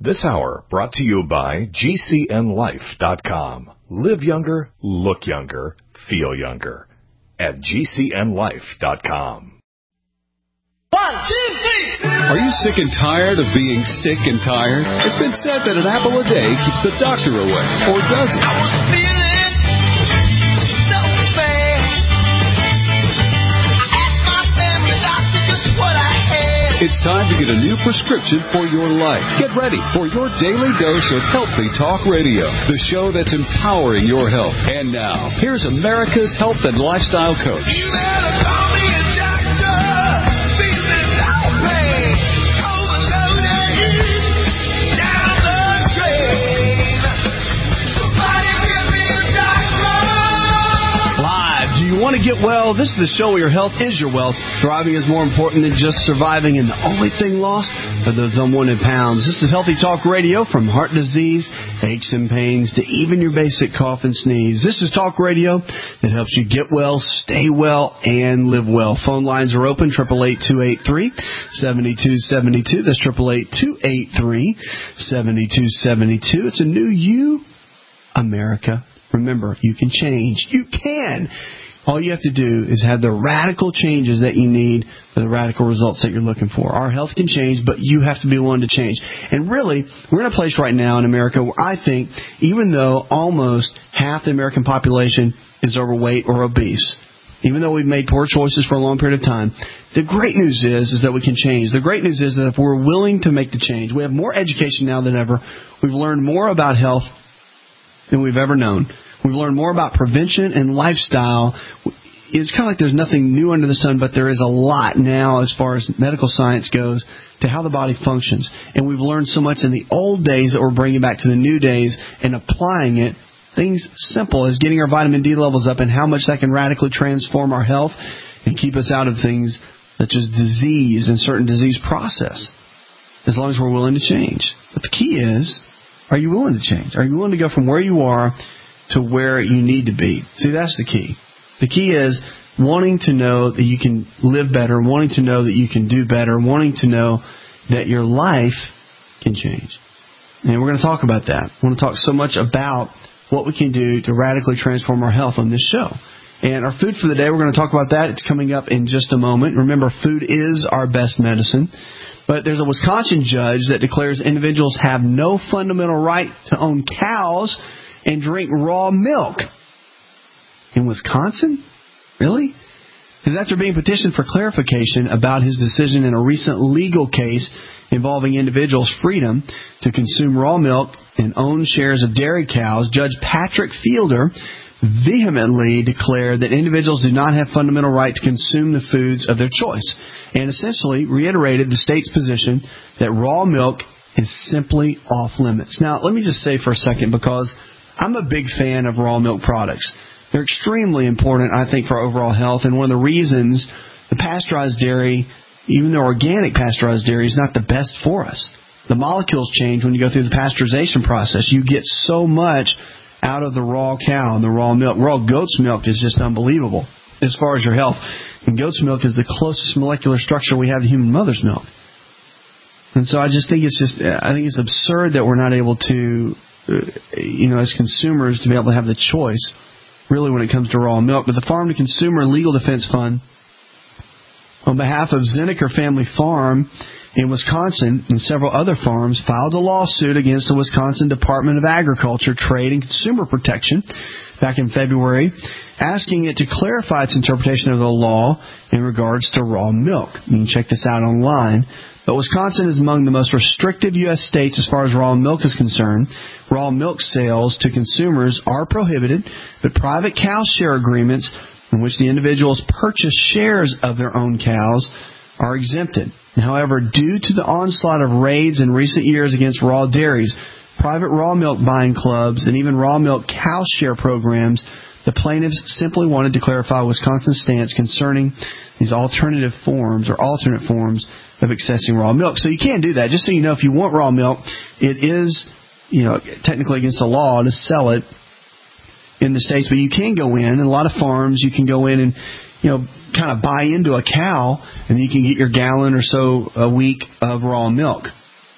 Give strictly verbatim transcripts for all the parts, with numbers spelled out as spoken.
This hour brought to you by G C N life dot com. Live younger, look younger, feel younger. At G C N life dot com. One, two, three. Are you sick and tired of being sick and tired? It's been said that an apple a day keeps the doctor away. Or does it? I was feeling so bad. I asked my family doctor just what I had. It's time to get a new prescription for your life. Get ready for your daily dose of Healthy Talk Radio, the show that's empowering your health. And now, here's America's health and lifestyle coach. You better call me a doctor. Feeling no pain. Overloaded. Down the drain. Somebody give me a doctor. Live. Do you want to get well? This is the show where your health is your wealth. Thriving is more important than just surviving, and the only thing lost are those unwanted pounds. This is Healthy Talk Radio, from heart disease, aches and pains, to even your basic cough and sneeze. This is Talk Radio that helps you get well, stay well, and live well. Phone lines are open, eight eight eight, two eight three, seven two seven two. That's eight eight eight, two eight three, seven two seven two. It's a new you, America. Remember, you can change. You can. All you have to do is have the radical changes that you need for the radical results that you're looking for. Our health can change, but you have to be willing to change. And really, we're in a place right now in America where I think, even though almost half the American population is overweight or obese, even though we've made poor choices for a long period of time, the great news is, is that we can change. The great news is that if we're willing to make the change, we have more education now than ever. We've learned more about health than we've ever known. We've learned more about prevention and lifestyle. It's kind of like there's nothing new under the sun, but there is a lot now as far as medical science goes to how the body functions. And we've learned so much in the old days that we're bringing back to the new days and applying it. Things simple as getting our vitamin D levels up and how much that can radically transform our health and keep us out of things such as disease and certain disease process, as long as we're willing to change. But the key is, are you willing to change? Are you willing to go from where you are to where you need to be? See, that's the key. The key is wanting to know that you can live better, wanting to know that you can do better, wanting to know that your life can change. And we're going to talk about that. I want to talk so much about what we can do to radically transform our health on this show. And our food for the day, we're going to talk about that. It's coming up in just a moment. Remember, food is our best medicine. But there's a Wisconsin judge that declares individuals have no fundamental right to own cows and drink raw milk. In Wisconsin? Really? Because after being petitioned for clarification about his decision in a recent legal case involving individuals' freedom to consume raw milk and own shares of dairy cows, Judge Patrick Fielder vehemently declared that individuals do not have fundamental right to consume the foods of their choice, and essentially reiterated the state's position that raw milk is simply off limits. Now, let me just say for a second, because I'm a big fan of raw milk products. They're extremely important, I think, for our overall health. And one of the reasons the pasteurized dairy, even though organic pasteurized dairy, is not the best for us. The molecules change when you go through the pasteurization process. You get so much out of the raw cow and the raw milk. Raw goat's milk is just unbelievable as far as your health. And goat's milk is the closest molecular structure we have to human mother's milk. And so I just think it's just, I think it's absurd that we're not able to, you know, as consumers, to be able to have the choice, really, when it comes to raw milk. But the Farm to Consumer Legal Defense Fund, on behalf of Zinnecker Family Farm in Wisconsin and several other farms, filed a lawsuit against the Wisconsin Department of Agriculture, Trade, and Consumer Protection back in February, asking it to clarify its interpretation of the law in regards to raw milk. You can check this out online. But Wisconsin is among the most restrictive U S states as far as raw milk is concerned. Raw milk sales to consumers are prohibited, but private cow share agreements in which the individuals purchase shares of their own cows are exempted. However, due to the onslaught of raids in recent years against raw dairies, private raw milk buying clubs, and even raw milk cow share programs, the plaintiffs simply wanted to clarify Wisconsin's stance concerning these alternative forms or alternate forms of accessing raw milk. So you can do that. Just so you know, if you want raw milk, it is, you know, technically against the law to sell it in the states, but you can go in, and a lot of farms, you can go in and, you know, kind of buy into a cow, and you can get your gallon or so a week of raw milk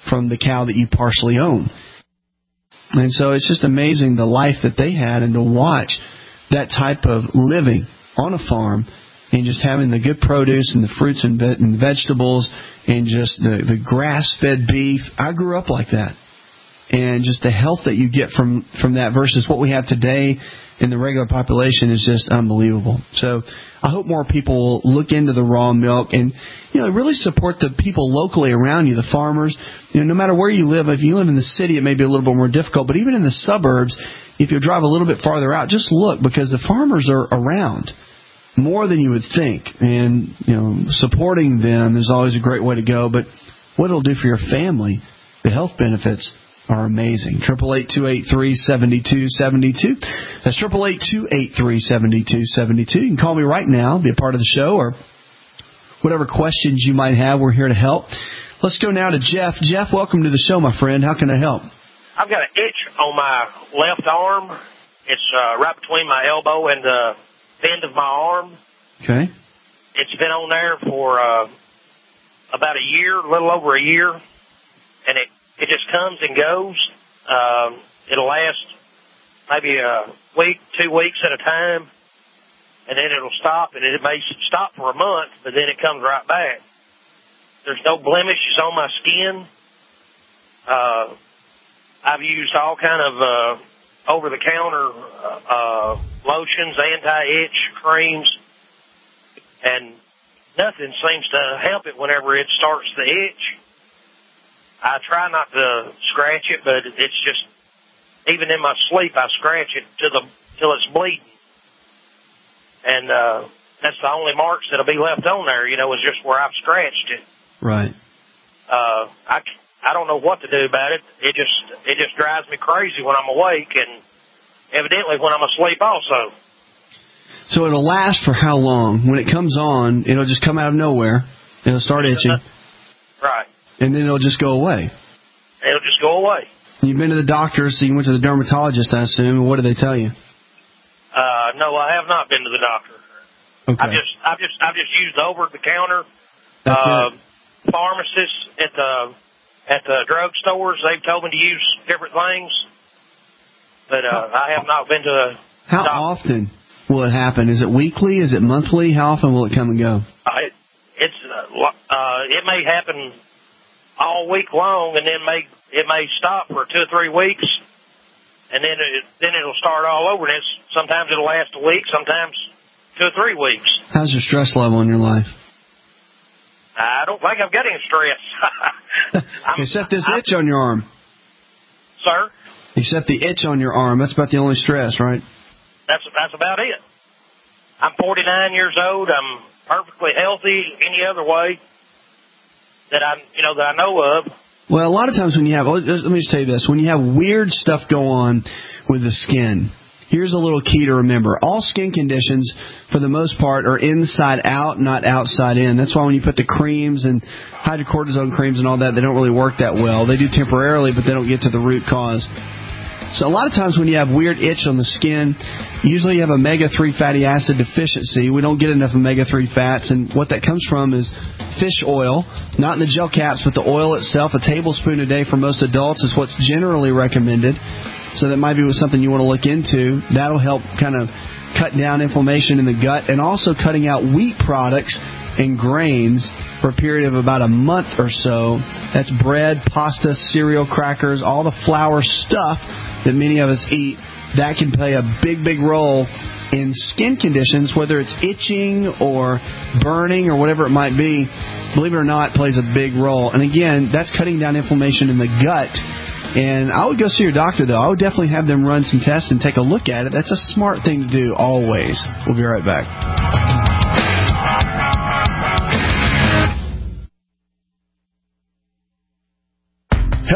from the cow that you partially own. And so it's just amazing the life that they had, and to watch that type of living on a farm and just having the good produce and the fruits and, ve- and vegetables and just the, the grass-fed beef. I grew up like that. And just the health that you get from, from that versus what we have today in the regular population is just unbelievable. So I hope more people will look into the raw milk and, you know, really support the people locally around you, the farmers. You know, no matter where you live, if you live in the city, it may be a little bit more difficult. But even in the suburbs, if you drive a little bit farther out, just look, because the farmers are around more than you would think. And, you know, supporting them is always a great way to go. But what it'll do for your family, the health benefits are amazing. Triple eight two eight three seventy two seventy two. That's triple eight two eight three seventy two seventy two. You can call me right now, be a part of the show, or whatever questions you might have. We're here to help. Let's go now to Jeff. Jeff, welcome to the show, my friend. How can I help? I've got an itch on my left arm. It's uh, right between my elbow and the bend of my arm. Okay. It's been on there for uh, about a year, a little over a year, and it It just comes and goes. Um, it'll last maybe a week, two weeks at a time, and then it'll stop, and it may stop for a month, but then it comes right back. There's no blemishes on my skin. Uh, I've used all kind of uh, over-the-counter uh, lotions, anti-itch creams, and nothing seems to help it whenever it starts to itch. I try not to scratch it, but it's just, even in my sleep, I scratch it to the till it's bleeding. And uh, that's the only marks that'll be left on there, you know, is just where I've scratched it. Right. Uh, I, I don't know what to do about it. It just it just drives me crazy when I'm awake, and evidently when I'm asleep also. So it'll last for how long? When it comes on, it'll just come out of nowhere. It'll start itching. Right. And then it'll just go away. It'll just go away. You've been to the doctor, so you went to the dermatologist, I assume. What did they tell you? Uh, no, I have not been to the doctor. Okay. I've just, I've just, I've just used over the counter. That's uh, it. Pharmacists at the at the drug stores, they've told me to use different things, but uh, I have not been to the How doctor. often will it happen? Is it weekly? Is it monthly? How often will it come and go? Uh, it, it's uh, uh, it may happen all week long, and then may it may stop for two or three weeks, and then it, then it'll start all over. And it's, sometimes it'll last a week, sometimes two or three weeks. How's your stress level in your life? I don't think I've got any stress. Except this itch on your arm. Sir? Except the itch on your arm. That's about the only stress, right? That's that's about it. I'm forty-nine years old. I'm perfectly healthy any other way that I, you know, that I know of. Well, a lot of times when you have, let me just tell you this, when you have weird stuff go on with the skin, here's a little key to remember. All skin conditions, for the most part, are inside out, not outside in. That's why when you put the creams and hydrocortisone creams and all that, they don't really work that well. They do temporarily, but they don't get to the root cause. So a lot of times when you have weird itch on the skin, usually you have omega three fatty acid deficiency. We don't get enough omega three fats, and what that comes from is fish oil, not in the gel caps, but the oil itself. A tablespoon a day for most adults is what's generally recommended. So that might be something you want to look into. That'll help kind of cut down inflammation in the gut, and also cutting out wheat products and grains for a period of about a month or so. That's bread, pasta, cereal, crackers, all the flour stuff that many of us eat. That can play a big, big role in skin conditions, whether it's itching or burning or whatever it might be. Believe it or not, it plays a big role. And again, that's cutting down inflammation in the gut. And I would go see your doctor, though. I would definitely have them run some tests and take a look at it. That's a smart thing to do always. We'll be right back.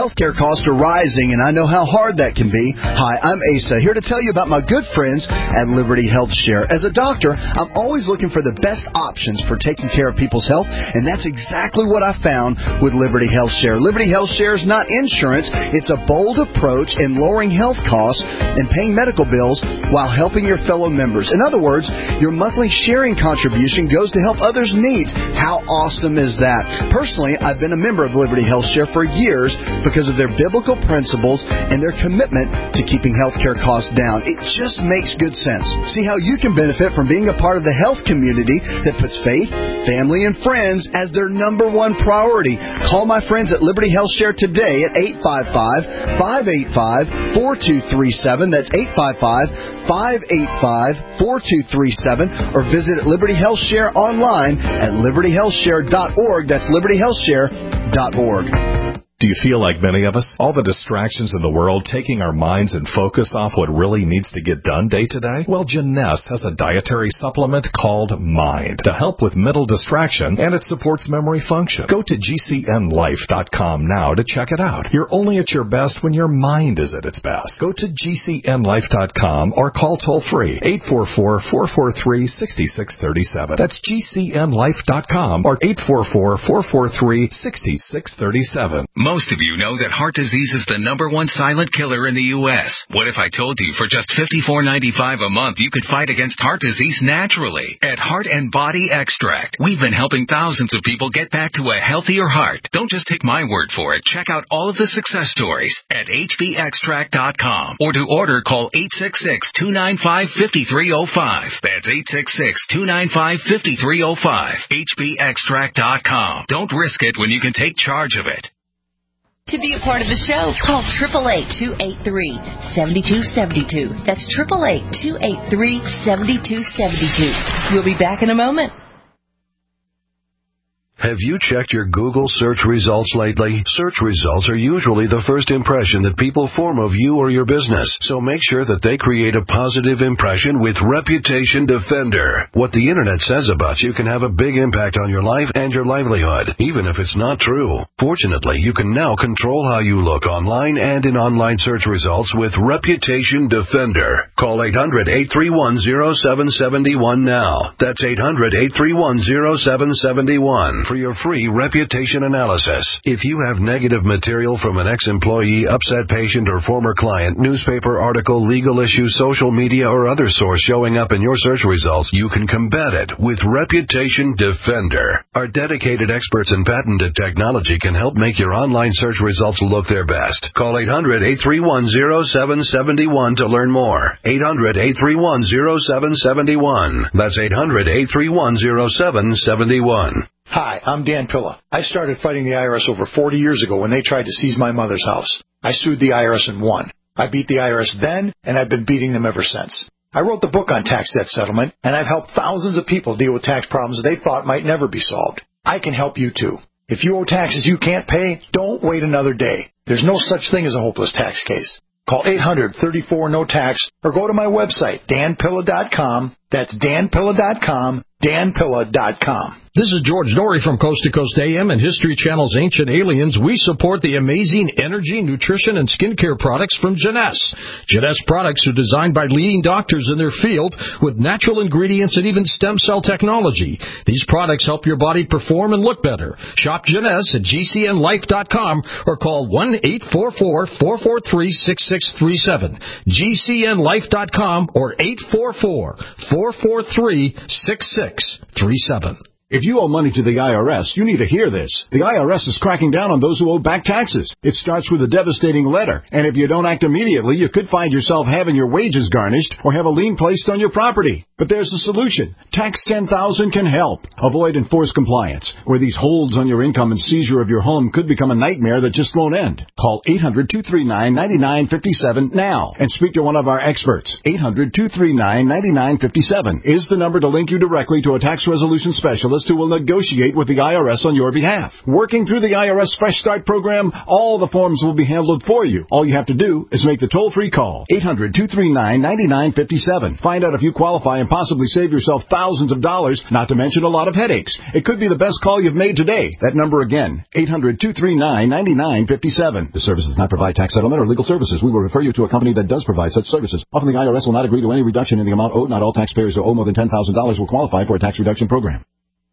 Healthcare costs are rising, and I know how hard that can be. Hi, I'm Asa, here to tell you about my good friends at Liberty Health Share. As a doctor, I'm always looking for the best options for taking care of people's health, and that's exactly what I found with Liberty Health Share. Liberty Health Share is not insurance. It's a bold approach in lowering health costs and paying medical bills while helping your fellow members. In other words, your monthly sharing contribution goes to help others' needs. How awesome is that? Personally, I've been a member of Liberty Health Share for years because of their biblical principles and their commitment to keeping healthcare costs down. It just makes good sense. See how you can benefit from being a part of the health community that puts faith, family, and friends as their number one priority. Call my friends at Liberty Health Share today at eight five five, five eight five, four two three seven. That's eight five five, five eight five, four two three seven. Or visit Liberty Health Share online at liberty health share dot org. That's liberty health share dot org. Do you feel like many of us? All the distractions in the world taking our minds and focus off what really needs to get done day to day? Well, Janess has a dietary supplement called Mind to help with mental distraction, and it supports memory function. Go to G C N life dot com now to check it out. You're only at your best when your mind is at its best. Go to G C N life dot com or call toll-free eight four four, four four three, six six three seven. That's G C N life dot com or eight four four, four four three, six six three seven. Most of you know that heart disease is the number one silent killer in the U S What if I told you for just fifty-four ninety-five a month you could fight against heart disease naturally? At Heart and Body Extract, we've been helping thousands of people get back to a healthier heart. Don't just take my word for it. Check out all of the success stories at H B extract dot com. Or to order, call eight six six, two nine five, five three zero five. That's eight six six, two nine five, five three zero five. H B extract dot com. Don't risk it when you can take charge of it. To be a part of the show, call eight eight eight, two eight three, seven two seven two. That's eight eight eight, two eight three, seven two seven two. We'll be back in a moment. Have you checked your Google search results lately? Search results are usually the first impression that people form of you or your business, so make sure that they create a positive impression with Reputation Defender. What the Internet says about you can have a big impact on your life and your livelihood, even if it's not true. Fortunately, you can now control how you look online and in online search results with Reputation Defender. Call eight hundred, eight three one, zero seven seven one now. That's eight hundred, eight three one, zero seven seven one. For your free reputation analysis. If you have negative material from an ex-employee, upset patient, or former client, newspaper article, legal issue, social media, or other source showing up in your search results, you can combat it with Reputation Defender. Our dedicated experts in patented technology can help make your online search results look their best. Call eight hundred, eight three one, zero seven seven one to learn more. eight hundred, eight three one, zero seven seven one. That's eight hundred, eight three one, zero seven seven one. Hi, I'm Dan Pilla. I started fighting the I R S over forty years ago when they tried to seize my mother's house. I sued the I R S and won. I beat the I R S then, and I've been beating them ever since. I wrote the book on tax debt settlement, and I've helped thousands of people deal with tax problems they thought might never be solved. I can help you too. If you owe taxes you can't pay, don't wait another day. There's no such thing as a hopeless tax case. Call eight hundred, thirty-four, no tax or go to my website, dan pilla dot com. That's dan pilla dot com, dan pilla dot com. This is George Norrie from Coast to Coast A M and History Channel's Ancient Aliens. We support the amazing energy, nutrition, and skincare products from Janess. Janess products are designed by leading doctors in their field with natural ingredients and even stem cell technology. These products help your body perform and look better. Shop Janess at G C N life dot com or call one eight four four, four four three, six six three seven. G C N life dot com or eight four four, four four three, six six three seven. If you owe money to the I R S, you need to hear this. The I R S is cracking down on those who owe back taxes. It starts with a devastating letter, and if you don't act immediately, you could find yourself having your wages garnished or have a lien placed on your property. But there's a solution. Tax ten thousand can help. Avoid enforced compliance, where these holds on your income and seizure of your home could become a nightmare that just won't end. Call eight hundred, two three nine, nine nine five seven now and speak to one of our experts. eight hundred, two three nine, nine nine five seven is the number to link you directly to a tax resolution specialist who will negotiate with the I R S on your behalf. Working through the I R S Fresh Start program, all the forms will be handled for you. All you have to do is make the toll-free call. eight hundred, two three nine, nine nine five seven. Find out if you qualify and possibly save yourself thousands of dollars, not to mention a lot of headaches. It could be the best call you've made today. That number again, eight hundred, two three nine, nine nine five seven. The service does not provide tax settlement or legal services. We will refer you to a company that does provide such services. Often the I R S will not agree to any reduction in the amount owed. Not all taxpayers who owe more than ten thousand dollars will qualify for a tax reduction program.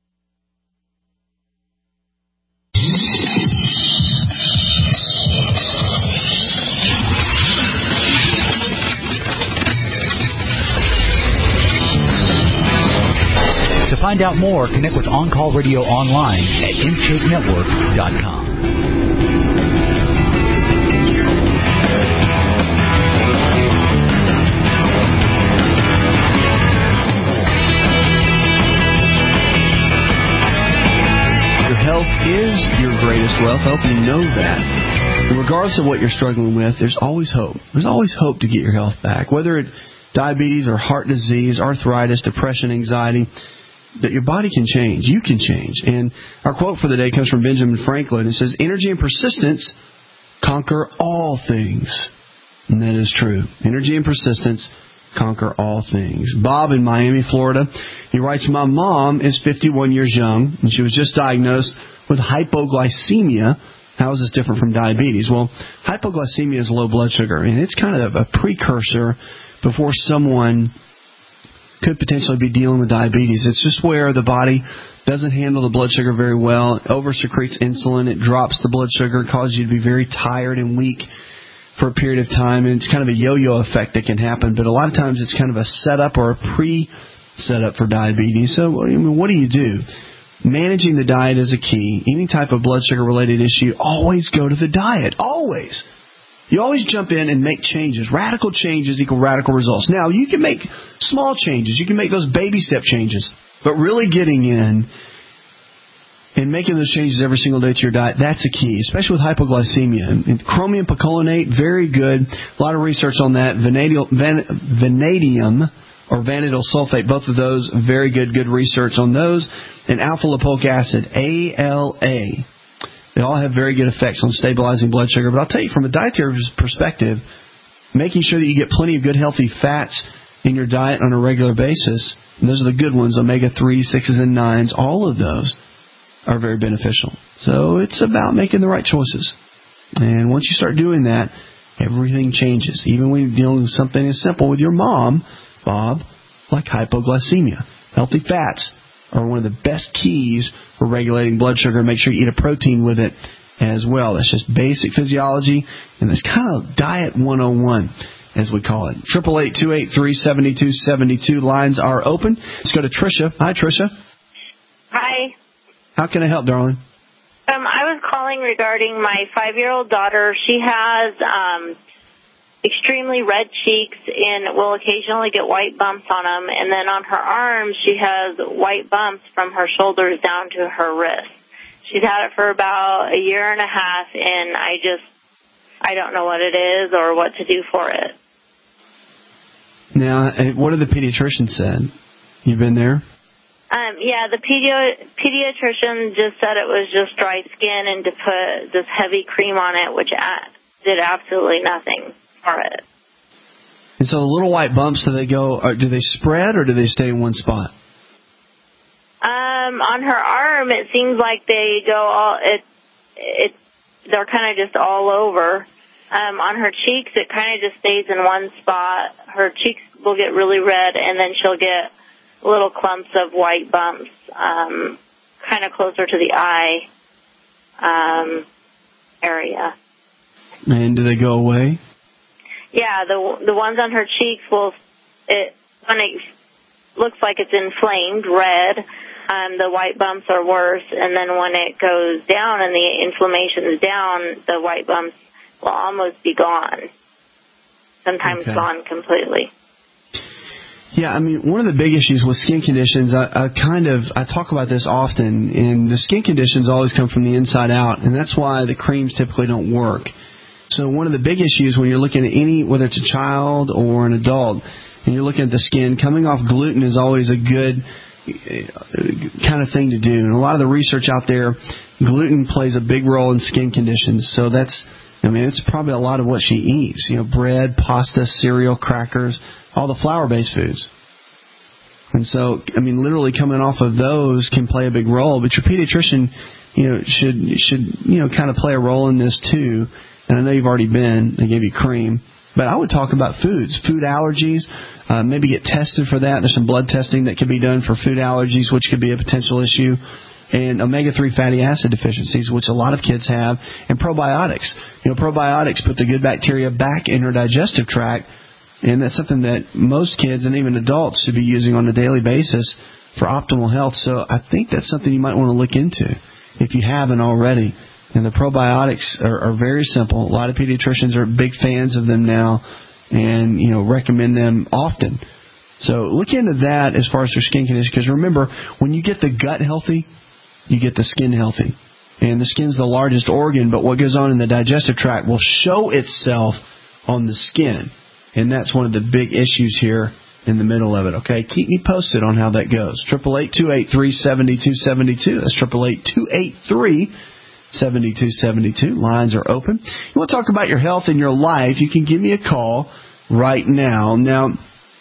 To find out more, connect with On Call Radio online at intake network dot com. Your health is your greatest wealth. I hope you know that. And regardless of what you're struggling with, there's always hope. There's always hope to get your health back. Whether it's diabetes or heart disease, arthritis, depression, anxiety, that your body can change. You can change. And our quote for the day comes from Benjamin Franklin. It says, energy and persistence conquer all things. And that is true. Energy and persistence conquer all things. Bob in Miami, Florida, he writes, my mom is fifty-one years young, and she was just diagnosed with hypoglycemia. How is this different from diabetes? Well, hypoglycemia is low blood sugar, and it's kind of a precursor before someone could potentially be dealing with diabetes. It's just where the body doesn't handle the blood sugar very well. It over-secretes insulin. It drops the blood sugar, causes you to be very tired and weak for a period of time. And it's kind of a yo-yo effect that can happen. But a lot of times it's kind of a setup or a pre-setup for diabetes. So I mean, what do you do? Managing the diet is a key. Any type of blood sugar-related issue, always go to the diet. Always. You always jump in and make changes. Radical changes equal radical results. Now, you can make small changes. You can make those baby step changes. But really getting in and making those changes every single day to your diet, that's a key, especially with hypoglycemia. And chromium picolinate, very good. A lot of research on that. Vanadium, van, vanadium or vanadyl sulfate, both of those, very good, good research on those. And alpha-lipoic acid, A L A. They all have very good effects on stabilizing blood sugar. But I'll tell you, from a dietary perspective, making sure that you get plenty of good, healthy fats in your diet on a regular basis, and those are the good ones, omega three, sixes, and nines, all of those are very beneficial. So it's about making the right choices. And once you start doing that, everything changes. Even when you're dealing with something as simple with your mom, Bob, like hypoglycemia. Healthy fats are one of the best keys for regulating blood sugar. Make sure you eat a protein with it as well. That's just basic physiology, and that's kind of diet one oh one, as we call it. Triple eight two eight three seventy two seventy two. Lines are open. Let's go to Tricia. Hi, Tricia. Hi. How can I help, darling? Um, I was calling regarding my five-year-old daughter. She has um, extremely red cheeks and will occasionally get white bumps on them. And then on her arms, she has white bumps from her shoulders down to her wrist. She's had it for about a year and a half, and I just, I don't know what it is or what to do for it. Now, what did the pediatrician said? You've been there? Um, yeah, the pedi- pediatrician just said it was just dry skin and to put this heavy cream on it, which a- did absolutely nothing for it. And so the little white bumps, do they go? Or do they spread or do they stay in one spot? Um, on her arm, it seems like they go all. It, it, they're kind of just all over. Um, on her cheeks, it kind of just stays in one spot. Her cheeks will get really red, and then she'll get little clumps of white bumps, um, kind of closer to the eye um, area. And do they go away? Yeah, the the ones on her cheeks will, it when it looks like it's inflamed, red, um, the white bumps are worse, and then when it goes down and the inflammation is down, the white bumps will almost be gone, sometimes okay. gone completely. Yeah, I mean, one of the big issues with skin conditions, I, I kind of, I talk about this often, and the skin conditions always come from the inside out, and that's why the creams typically don't work. So one of the big issues when you're looking at any, whether it's a child or an adult, and you're looking at the skin, coming off gluten is always a good kind of thing to do. And a lot of the research out there, gluten plays a big role in skin conditions. So that's, I mean, it's probably a lot of what she eats. You know, bread, pasta, cereal, crackers, all the flour-based foods. And so, I mean, literally coming off of those can play a big role. But your pediatrician, you know, should should you know kind of play a role in this too. And I know you've already been. They gave you cream. But I would talk about foods, food allergies. Uh, maybe get tested for that. There's some blood testing that can be done for food allergies, which could be a potential issue. And omega three fatty acid deficiencies, which a lot of kids have, and probiotics. You know, probiotics put the good bacteria back in their digestive tract, and that's something that most kids and even adults should be using on a daily basis for optimal health. So I think that's something you might want to look into if you haven't already. And the probiotics are, are very simple. A lot of pediatricians are big fans of them now and, you know, recommend them often. So look into that as far as their skin condition, because remember, when you get the gut healthy, you get the skin healthy. And the skin's the largest organ, but what goes on in the digestive tract will show itself on the skin. And that's one of the big issues here in the middle of it, okay? Keep me posted on how that goes. eight eight eight, two eight three, seven two seven two. That's eight eight eight, two eight three, seven two seven two. Lines are open. You want to talk about your health and your life, you can give me a call right now. Now,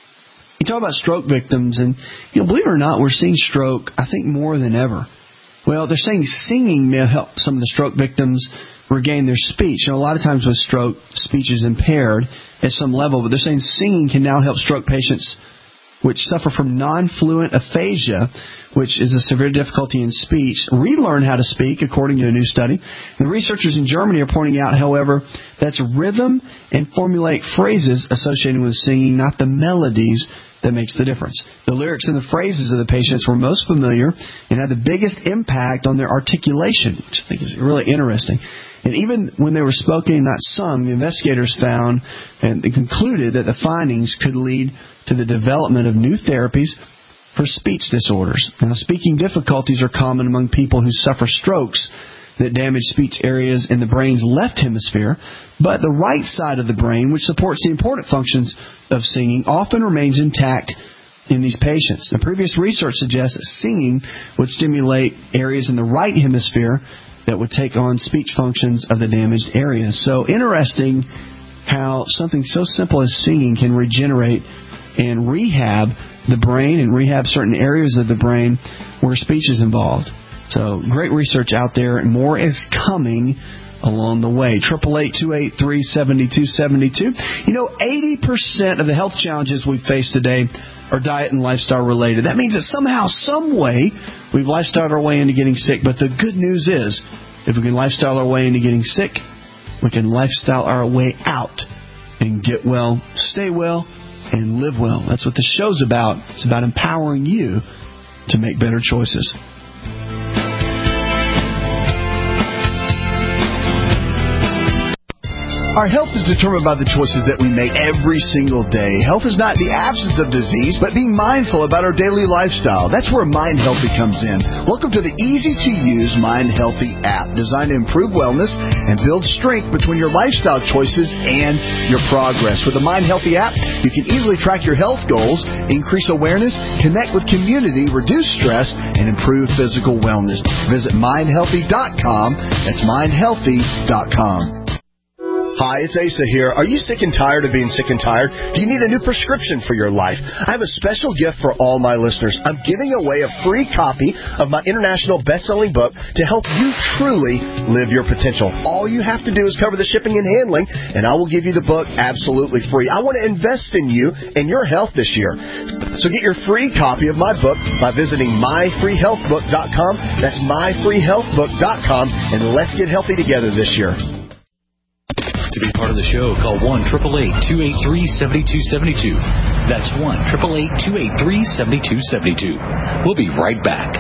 you talk about stroke victims, and you know, believe it or not, we're seeing stroke, I think, more than ever. Well, they're saying singing may help some of the stroke victims regain their speech. And a lot of times with stroke, speech is impaired at some level, but they're saying singing can now help stroke patients which suffer from non-fluent aphasia, which is a severe difficulty in speech, relearn how to speak, according to a new study. The researchers in Germany are pointing out, however, that's rhythm and formulaic phrases associated with singing, not the melodies, that makes the difference. The lyrics and the phrases of the patients were most familiar and had the biggest impact on their articulation, which I think is really interesting. And even when they were spoken, not sung, the investigators found and concluded that the findings could lead to the development of new therapies for speech disorders. Now, speaking difficulties are common among people who suffer strokes that damage speech areas in the brain's left hemisphere, but the right side of the brain, which supports the important functions of singing, often remains intact in these patients. Now, previous research suggests that singing would stimulate areas in the right hemisphere that would take on speech functions of the damaged areas. So interesting how something so simple as singing can regenerate and rehab the brain and rehab certain areas of the brain where speech is involved. So great research out there, and more is coming along the way. eight eight eight, two eight three, seven two seven two. You know, eighty percent of the health challenges we face today are diet and lifestyle related. That means that somehow, some way, we've lifestyled our way into getting sick. But the good news is, if we can lifestyle our way into getting sick, we can lifestyle our way out and get well, stay well, and live well. That's what the show's about. It's about empowering you to make better choices. Our health is determined by the choices that we make every single day. Health is not the absence of disease, but being mindful about our daily lifestyle. That's where Mind Healthy comes in. Welcome to the easy-to-use Mind Healthy app, designed to improve wellness and build strength between your lifestyle choices and your progress. With the Mind Healthy app, you can easily track your health goals, increase awareness, connect with community, reduce stress, and improve physical wellness. Visit mind healthy dot com. That's mind healthy dot com. Hi, it's Asa here. Are you sick and tired of being sick and tired? Do you need a new prescription for your life? I have a special gift for all my listeners. I'm giving away a free copy of my international best-selling book to help you truly live your potential. All you have to do is cover the shipping and handling, and I will give you the book absolutely free. I want to invest in you and your health this year. So get your free copy of my book by visiting my free health book dot com. That's my free health book dot com, and let's get healthy together this year. To be part of the show, call one eight eight eight, two eight three, seven two seven two. That's one eight eight eight, two eight three, seven two seven two. We'll be right back.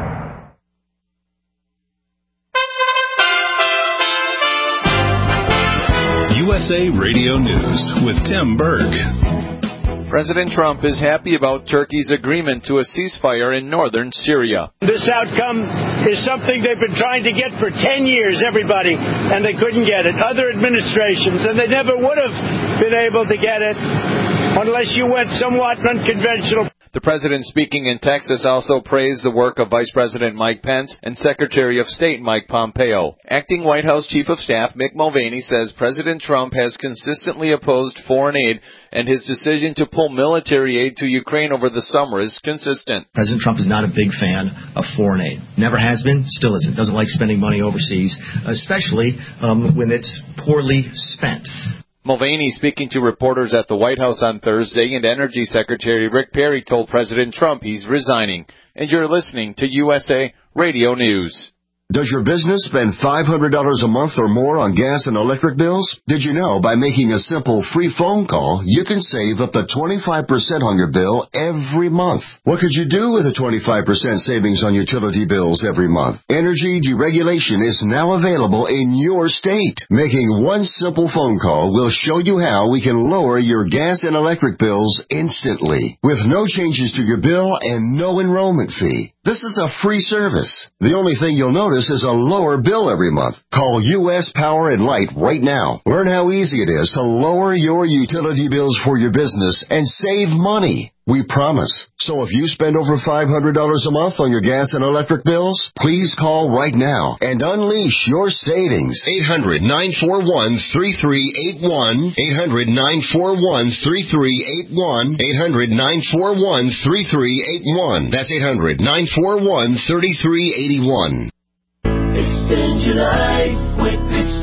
U S A Radio News with Tim Berg. President Trump is happy about Turkey's agreement to a ceasefire in northern Syria. This outcome is something they've been trying to get for ten years, everybody, and they couldn't get it. Other administrations, and they never would have been able to get it unless you went somewhat unconventional. The president speaking in Texas also praised the work of Vice President Mike Pence and Secretary of State Mike Pompeo. Acting White House Chief of Staff Mick Mulvaney says President Trump has consistently opposed foreign aid, and his decision to pull military aid to Ukraine over the summer is consistent. President Trump is not a big fan of foreign aid. Never has been, still isn't. Doesn't like spending money overseas, especially um, when it's poorly spent. Mulvaney, speaking to reporters at the White House on Thursday, and Energy Secretary Rick Perry told President Trump he's resigning. And you're listening to U S A Radio News. Does your business spend five hundred dollars a month or more on gas and electric bills? Did you know by making a simple free phone call, you can save up to twenty-five percent on your bill every month? What could you do with a twenty-five percent savings on utility bills every month? Energy deregulation is now available in your state. Making one simple phone call will show you how we can lower your gas and electric bills instantly, with no changes to your bill and no enrollment fee. This is a free service. The only thing you'll notice is a lower bill every month. Call U S Power and Light right now. Learn how easy it is to lower your utility bills for your business and save money. We promise. So if you spend over five hundred dollars a month on your gas and electric bills, please call right now and unleash your savings. eight hundred, nine four one, three three eight one. eight hundred, nine four one, three three eight one. eight hundred, nine four one, three three eight one. That's eight hundred, nine four one, three three eight one. Extend your life with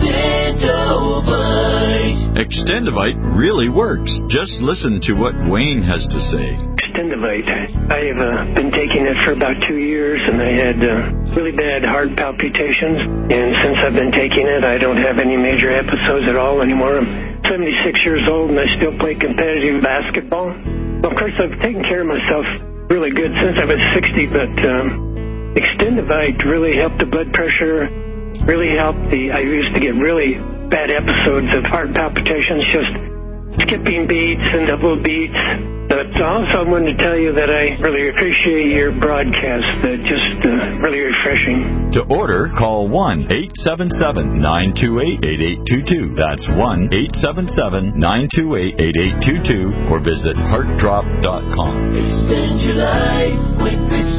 Extendovite. Extendovite really works. Just listen to what Wayne has to say. Extendovite. I have uh, been taking it for about two years, and I had uh, really bad heart palpitations. And since I've been taking it, I don't have any major episodes at all anymore. I'm seventy-six years old, and I still play competitive basketball. Well, of course, I've taken care of myself really good since I was sixty, but um, Extendovite really helped the blood pressure, really helped the, I used to get really bad episodes of heart palpitations, just skipping beats and double beats. But also I wanted to tell you that I really appreciate your broadcast, uh, just uh, really refreshing. To order, call one eight seven seven, nine two eight, eight eight two two. That's one eight seven seven, nine two eight, eight eight two two, or visit heart drop dot com. Extend your life with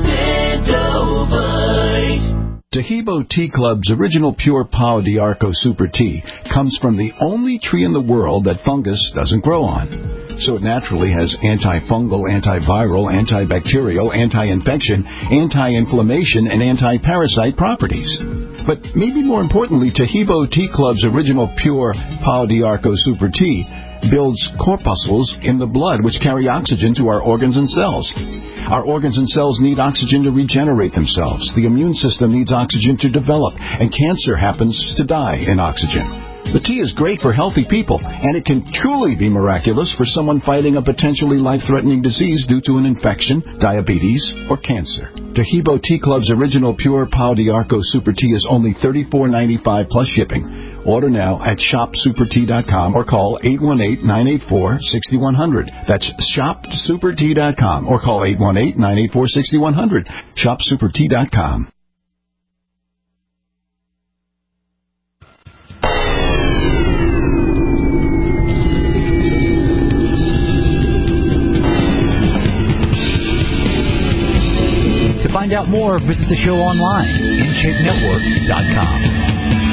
Extendovite. Tahibo Tea Club's original pure Pau d'Arco Super Tea comes from the only tree in the world that fungus doesn't grow on. So it naturally has antifungal, antiviral, antibacterial, anti-infection, anti-inflammation, and anti-parasite properties. But maybe more importantly, Tahibo Tea Club's original pure Pau d'Arco Super Tea builds corpuscles in the blood which carry oxygen to our organs and cells. Our organs and cells need oxygen to regenerate themselves. The immune system needs oxygen to develop, and cancer happens to die in oxygen. The tea is great for healthy people, and it can truly be miraculous for someone fighting a potentially life-threatening disease due to an infection, diabetes, or cancer. Tahibo Tea Club's original pure Pau d'Arco Super Tea is only thirty-four ninety-five plus shipping. Order now at shop super tea dot com or call eight one eight, nine eight four, six one zero zero. That's shop super tea dot com or call eight one eight, nine eight four, six one zero zero. shop super tea dot com. To find out more, visit the show online, in shape network dot com.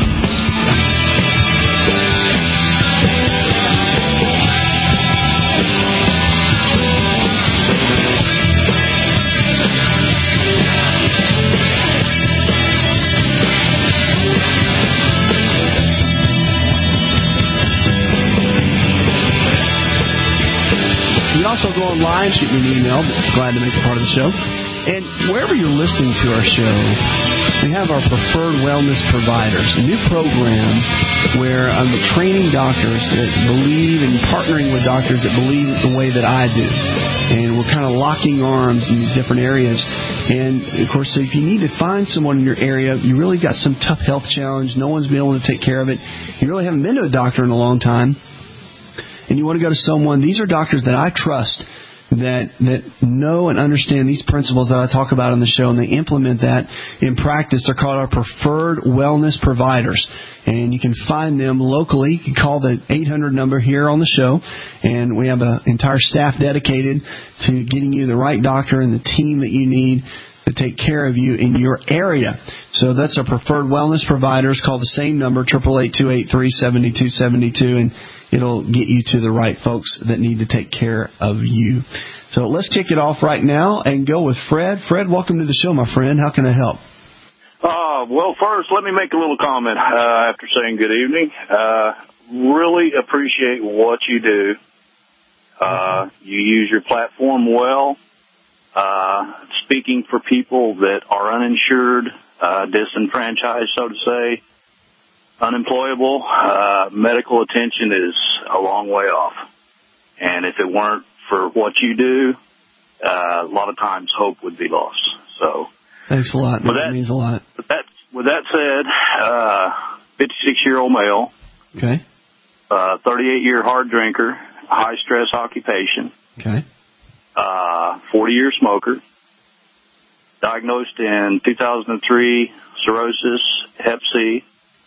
You can also go online, shoot me an email. Glad to make it part of the show. And wherever you're listening to our show, we have our preferred wellness providers, a new program where I'm training doctors that believe and partnering with doctors that believe the way that I do. And we're kind of locking arms in these different areas. And, of course, so if you need to find someone in your area, you really got some tough health challenge, no one's been able to take care of it, you really haven't been to a doctor in a long time, and you want to go to someone, these are doctors that I trust that that know and understand these principles that I talk about on the show, and they implement that in practice. They're called our preferred wellness providers, and you can find them locally. You can call the eight hundred number here on the show, and we have an entire staff dedicated to getting you the right doctor and the team that you need to take care of you in your area. So that's our preferred wellness providers. Call the same number, eight eight eight, two eight three, seven two seven two, and it'll get you to the right folks that need to take care of you. So let's kick it off right now and go with Fred. Fred, welcome to the show, my friend. How can I help? Uh, well, first, let me make a little comment uh, after saying good evening. Uh, really appreciate what you do. Uh, you use your platform well. Uh, speaking for people that are uninsured, uh, disenfranchised, so to say, unemployable, uh, medical attention is a long way off. And if it weren't for what you do, uh, a lot of times hope would be lost. So, thanks a lot. That, that means a lot. With that, with that said, uh, fifty-six-year-old male. Okay. Uh, thirty-eight-year hard drinker, high-stress occupation. Okay. Uh, forty-year smoker, diagnosed in two thousand three, cirrhosis, hep C.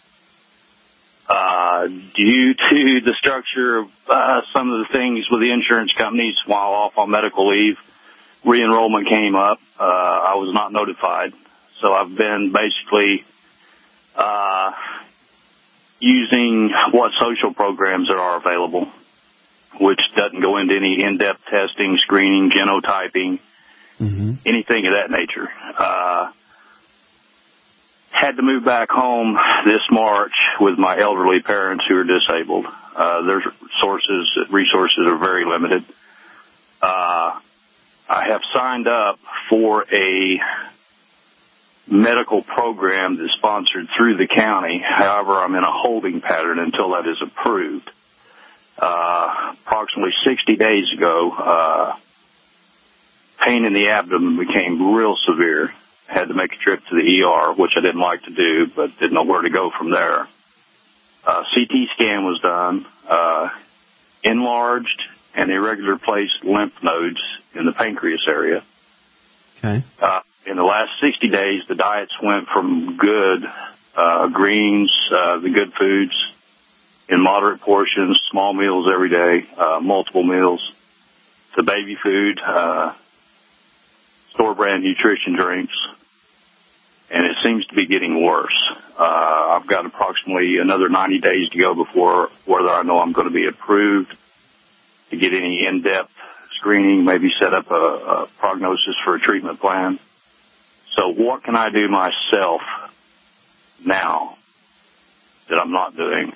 Uh, due to the structure of uh, some of the things with the insurance companies while off on medical leave, re-enrollment came up. Uh, I was not notified. So I've been basically uh, using what social programs there are available, which doesn't go into any in-depth testing, screening, genotyping, mm-hmm. anything of that nature. Uh, had to move back home this March with my elderly parents who are disabled. Uh, their sources, resources are very limited. Uh, I have signed up for a medical program that's sponsored through the county. However, I'm in a holding pattern until that is approved. Uh, approximately sixty days ago, uh, pain in the abdomen became real severe. Had to make a trip to the E R, which I didn't like to do, but didn't know where to go from there. Uh, C T scan was done, uh, enlarged and irregular placed lymph nodes in the pancreas area. Okay. Uh, in the last sixty days, the diets went from good, uh, greens, uh, the good foods, in moderate portions, small meals every day, uh, multiple meals, to baby food, uh, store brand nutrition drinks, and it seems to be getting worse. Uh, I've got approximately another ninety days to go before whether I know I'm going to be approved to get any in-depth screening, maybe set up a, a prognosis for a treatment plan. So what can I do myself now that I'm not doing?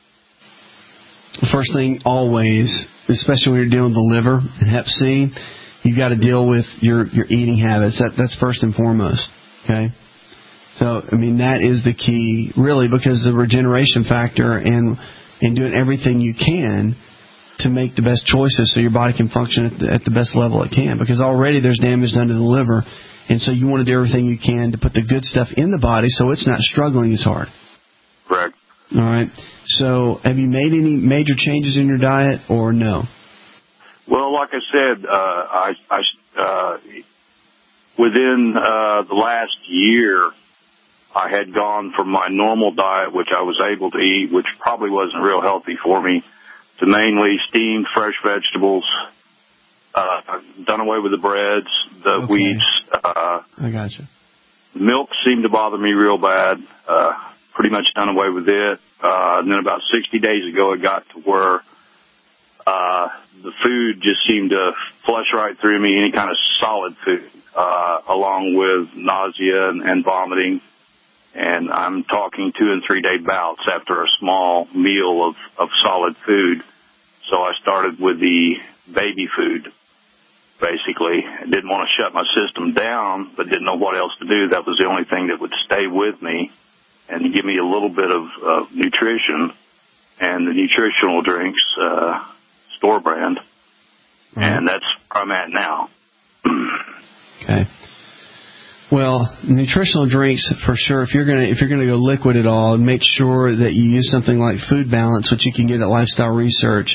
First thing, always, especially when you're dealing with the liver and hep C, you've got to deal with your, your eating habits. That, that's first and foremost, okay? So, I mean, that is the key, really, because the regeneration factor and, and doing everything you can to make the best choices so your body can function at the, at the best level it can. Because already there's damage done to the liver, and so you want to do everything you can to put the good stuff in the body so it's not struggling as hard. Correct. All right. So have you made any major changes in your diet or no? Well, like I said, uh, I, I, uh, within uh, the last year, I had gone from my normal diet, which I was able to eat, which probably wasn't real healthy for me, to mainly steamed fresh vegetables, uh, done away with the breads, the okay. wheats. Uh, I gotcha. Milk seemed to bother me real bad. Uh, pretty much done away with it. Uh, and then about sixty days ago, it got to where uh, the food just seemed to flush right through me, any kind of solid food, uh, along with nausea and, and vomiting. And I'm talking two and three day bouts after a small meal of, of solid food. So I started with the baby food, basically. I didn't want to shut my system down, but didn't know what else to do. That was the only thing that would stay with me and give me a little bit of uh, nutrition. And the nutritional drinks, uh, store brand. Mm-hmm. And that's where I'm at now. Okay. Well, nutritional drinks for sure. If you're gonna if you're gonna go liquid at all, make sure that you use something like Food Balance, which you can get at Lifestyle Research,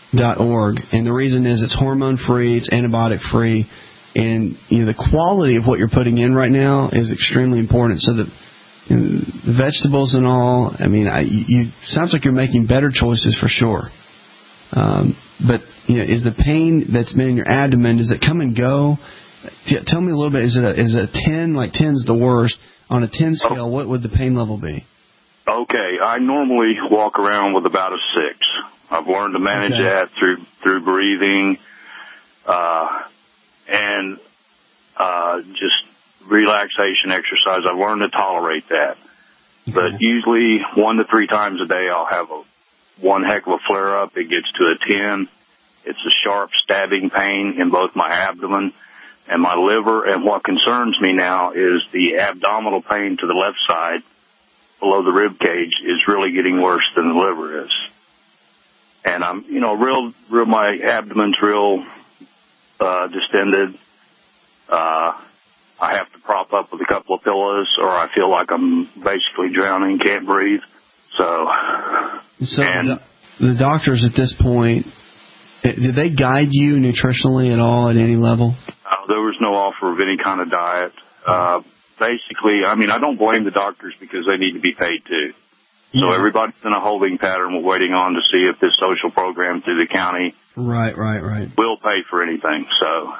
dot org, and the reason is it's hormone-free, it's antibiotic-free, and you know the quality of what you're putting in right now is extremely important. So that you know, the vegetables and all, I mean, I, you sounds like you're making better choices for sure. Um, but you know, is the pain that's been in your abdomen, does it come and go? Tell me a little bit. Is it a, is it a ten? Like ten's the worst. On a ten scale, what would the pain level be? Okay, I normally walk around with about a six. I've learned to manage okay. that through through breathing, uh, and uh, just relaxation exercise. I've learned to tolerate that. Okay. But usually one to three times a day, I'll have a one heck of a flare up. It gets to a ten. It's a sharp stabbing pain in both my abdomen and my liver. And what concerns me now is the abdominal pain to the left side below the rib cage is really getting worse than the liver is. And I'm, you know, real, real, my abdomen's real, uh, distended. Uh, I have to prop up with a couple of pillows or I feel like I'm basically drowning, can't breathe. So, so and the, the doctors at this point, did they guide you nutritionally at all at any level? Uh, there was no offer of any kind of diet. Uh, basically, I mean, I don't blame the doctors because they need to be paid too. Yeah. So everybody's in a holding pattern. We're waiting on to see if this social program through the county right, right, right. will pay for anything. So,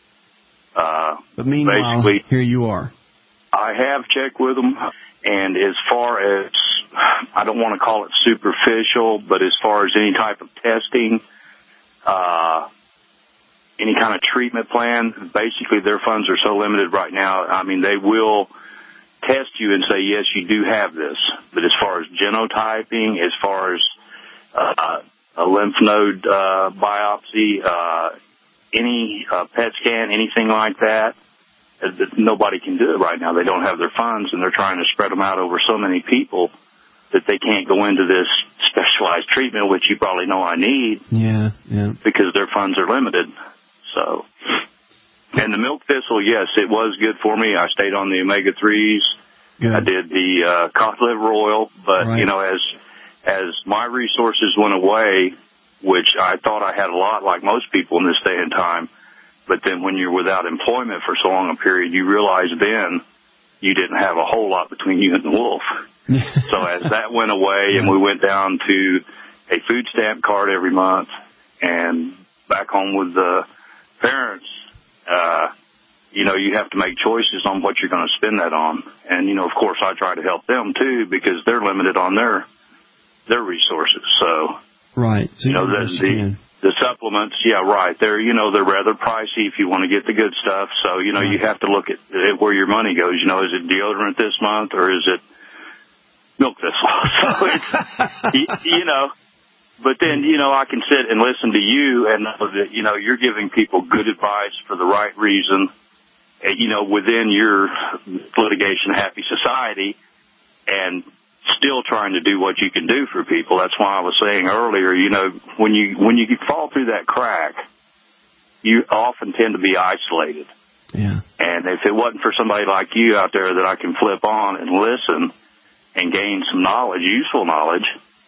uh, but meanwhile, basically, here you are. I have checked with them, and as far as, I don't want to call it superficial, but as far as any type of testing, uh, any kind of treatment plan, basically their funds are so limited right now. I mean, they will test you and say, yes, you do have this. But as far as genotyping, as far as uh, a lymph node uh, biopsy, uh, any uh, P E T scan, anything like that, uh, nobody can do it right now. They don't have their funds, and they're trying to spread them out over so many people that they can't go into this specialized treatment, which you probably know I need. Yeah, yeah. Because their funds are limited. So, and the milk thistle, yes, it was good for me. I stayed on the omega threes. Good. I did the uh, cod liver oil, but right. you know, as as my resources went away, which I thought I had a lot, like most people in this day and time, but then when you're without employment for so long a period, you realize then you didn't have a whole lot between you and the wolf. So as that went away, and we went down to a food stamp card every month, and back home with the parents, uh, you know, you have to make choices on what you're going to spend that on. And, you know, of course, I try to help them, too, because they're limited on their their resources. So, right. So you know, the, the, the supplements, yeah, right. They're, you know, they're rather pricey if you want to get the good stuff. So, you know, right. you have to look at, at where your money goes. You know, is it deodorant this month or is it milk thistle? So it's, you, you know. But then, you know, I can sit and listen to you and know that, you know, you're giving people good advice for the right reason, you know, within your litigation happy society and still trying to do what you can do for people. That's why I was saying earlier, you know, when you, when you fall through that crack, you often tend to be isolated. Yeah. And if it wasn't for somebody like you out there that I can flip on and listen and gain some knowledge, useful knowledge,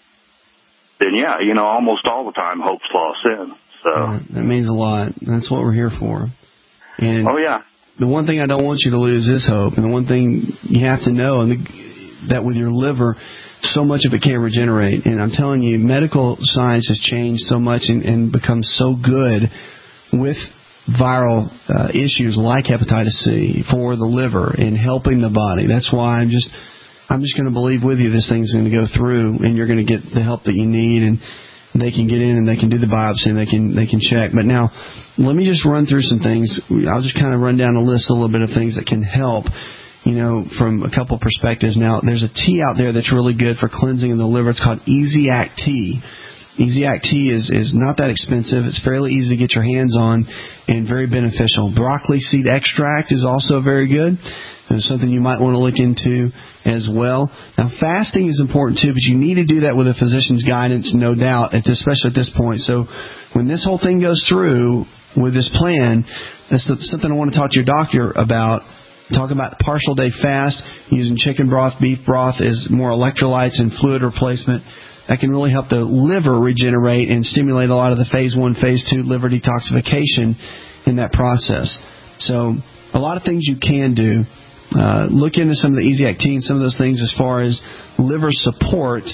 then yeah, you know, almost all the time hope's lost in. So yeah, that means a lot. That's what we're here for. And oh yeah, the one thing I don't want you to lose is hope. And the one thing you have to know, and the, that with your liver, so much of it can't regenerate. And I'm telling you, medical science has changed so much and, and become so good with viral uh, issues like hepatitis C for the liver and helping the body. That's why I'm just. I'm just going to believe with you this thing's going to go through, and you're going to get the help that you need, and they can get in and they can do the biopsy and they can they can check. But now, let me just run through some things. I'll just kind of run down a list, a little bit of things that can help, you know, from a couple perspectives. Now, there's a tea out there that's really good for cleansing of the liver. It's called Easy-Act Tea. Easy-Act Tea is, is not that expensive. It's fairly easy to get your hands on and very beneficial. Broccoli seed extract is also very good. It's something you might want to look into as well. Now, fasting is important too, but you need to do that with a physician's guidance, no doubt, at this, especially at this point. So when this whole thing goes through with this plan, that's something I want to talk to your doctor about. Talk about partial day fast, using chicken broth, beef broth as more electrolytes and fluid replacement. that can really help the liver regenerate and stimulate a lot of the phase one, phase two liver detoxification in that process. So a lot of things you can do. Uh, look into some of the Easy Actine, some of those things as far as liver support.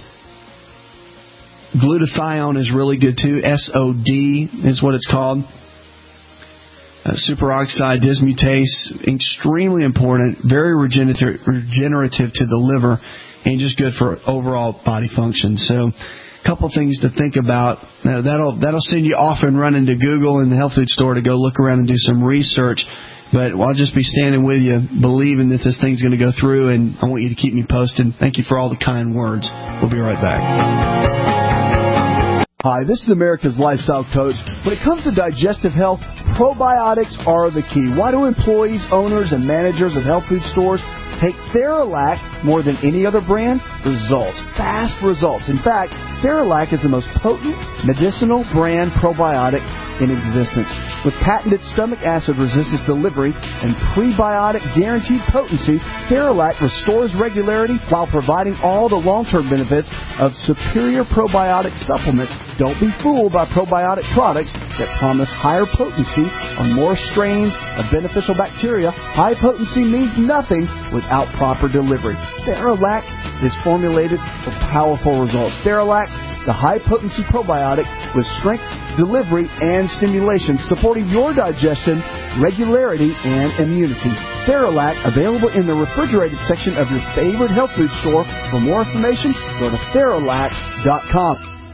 Glutathione is really good too. S O D is what it's called. Uh, superoxide dismutase, extremely important, very regenerative, regenerative to the liver, and just good for overall body function. So, a couple things to think about. Uh, that'll that'll send you off and running to Google and the health food store to go look around and do some research. But I'll just be standing with you, believing that this thing's going to go through, and I want you to keep me posted. Thank you for all the kind words. We'll be right back. Hi, this is America's Lifestyle Coach. When it comes to digestive health, probiotics are the key. Why do employees, owners, and managers of health food stores take Theralac more than any other brand? Results. Fast results. In fact, Theralac is the most potent medicinal brand probiotic in existence. With patented stomach acid resistance delivery and prebiotic guaranteed potency, Theralac restores regularity while providing all the long-term benefits of superior probiotic supplements. Don't be fooled by probiotic products that promise higher potency on more strains of beneficial bacteria. High potency means nothing without proper delivery. Theralac is formulated for powerful results. Theralac, the high-potency probiotic with strength, delivery, and stimulation, supporting your digestion, regularity, and immunity. Theralac, available in the refrigerated section of your favorite health food store. For more information, go to Theralac dot com.